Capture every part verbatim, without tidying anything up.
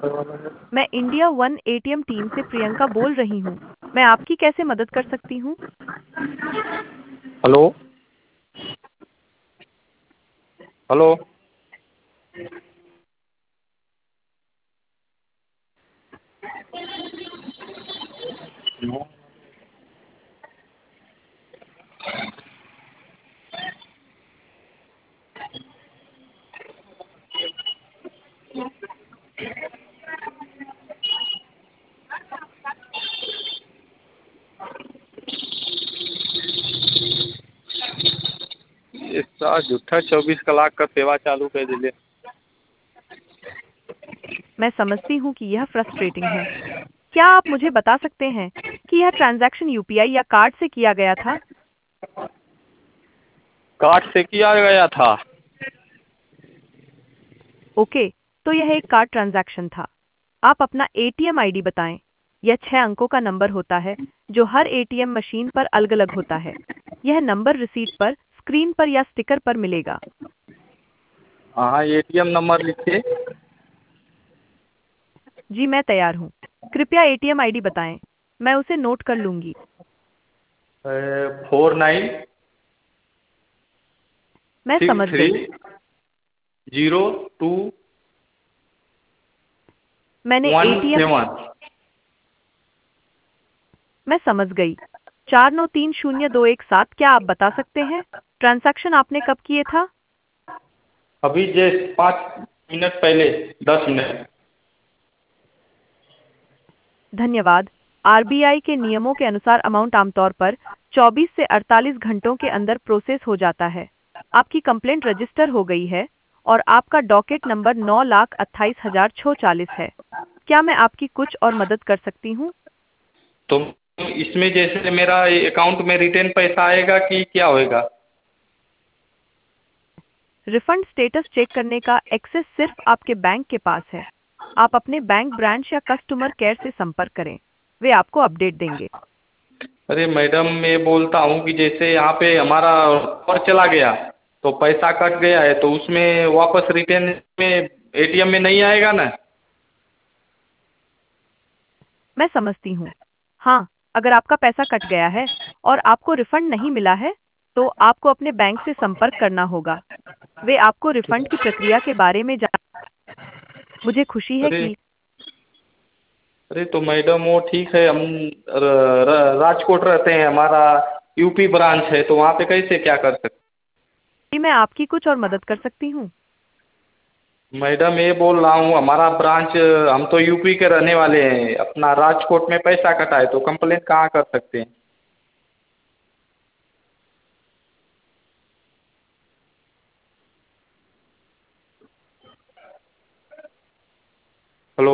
मैं India one ATM team से प्रियंका बोल रही हूँ। मैं आपकी कैसे मदद कर सकती हूँ? हेलो। हेलो। इसका झूठा चौबीस कलाक का सेवा चालू कर दिले। मैं समझती हूँ कि यह फ्रस्ट्रेटिंग है। क्या आप मुझे बता सकते हैं कि यह ट्रांजैक्शन यूपीआई या कार्ड से किया गया था? कार्ड से किया गया था। ओके, तो यह एक कार्ड ट्रांजैक्शन था। आप अपना एटीएम आईडी बताएं। यह छह अंकों का नंबर होता है जो हर एटीएम मशीन पर अलग-अलग होता है। यह नंबर रिसीट पर, स्क्रीन पर या स्टिकर पर मिलेगा। हाँ, एटीएम नंबर लिखिए। जी, मैं तैयार हूँ। कृपया एटीएम आईडी बताएं। मैं उसे नोट कर लूंगी। फोर नाइन मैं सिक्स समझ थ्री गई। जीरो टू मैंने वन एटीएम सेवन। मैं समझ गई। चार नौ तीन शून्य दो एक सात। क्या आप बता सकते हैं ट्रांजैक्शन आपने कब किए था? अभी जस्ट पाँच मिनट पहले, दस मिनट। धन्यवाद। आरबीआई के नियमों के अनुसार अमाउंट आमतौर पर चौबीस से अड़तालीस घंटों के अंदर प्रोसेस हो जाता है। आपकी कंप्लेंट रजिस्टर हो गई है और आपका डॉकेट नंबर नौ लाख अट्ठाईस हजार छः चालीस है। क्या मैं आपकी कुछ और मदद कर सकती हूँ? तो इसमें जैसे मेरा अकाउंट में रिटर्न पैसा आएगा कि क्या होएगा? रिफंड स्टेटस चेक करने का एक्सेस सिर्फ आपके बैंक के पास है। आप अपने बैंक ब्रांच या कस्टमर केयर से संपर्क करें। वे आपको अपडेट देंगे। अरे मैडम, मैं बोलता हूँ कि जैसे यहाँ पे हमारा और चला गया तो पैसा कट गया है, तो उसमें वापस रिटर्न में एटीएम में नहीं आएगा ना? मैं समझती हूँ। हाँ, अगर आपका पैसा कट गया है और आपको रिफंड नहीं मिला है, तो आपको अपने बैंक से संपर्क करना होगा। वे आपको रिफंड की प्रक्रिया के बारे में जान। मुझे खुशी है अरे कि अरे तो मैडम वो ठीक है, हम र, र, राजकोट रहते हैं, हमारा यूपी ब्रांच है, तो वहाँ पे कैसे क्या कर सकते? मैं आपकी कुछ और मदद कर सकती हूँ। मैडम ये बोल रहा हूँ, हमारा ब्रांच, हम तो यूपी के रहने वाले हैं, अपना राजकोट में पैसा कटा है तो कंप्लेंट कहाँ कर सकते हैं? हेलो।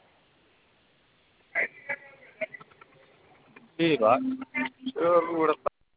ठीक बात।